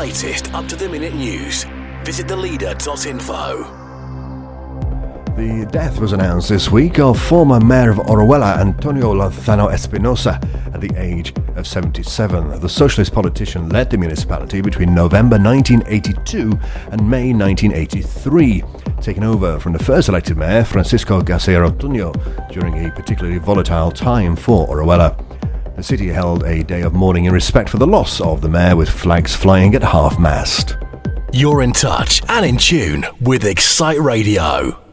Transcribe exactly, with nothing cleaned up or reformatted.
latest up-to-the-minute news. Visit the leader dot info. The death was announced this week of former Mayor of Orihuela, Antonio Lozano Espinosa, at the age of seventy-seven. The socialist politician led the municipality between November nineteen eighty-two and May nineteen eighty-three, taking over from the first elected mayor, Francisco Garcia Ortuño, during a particularly volatile time for Orihuela. The city held a day of mourning in respect for the loss of the mayor, with flags flying at half-mast. You're in touch and in tune with Excite Radio.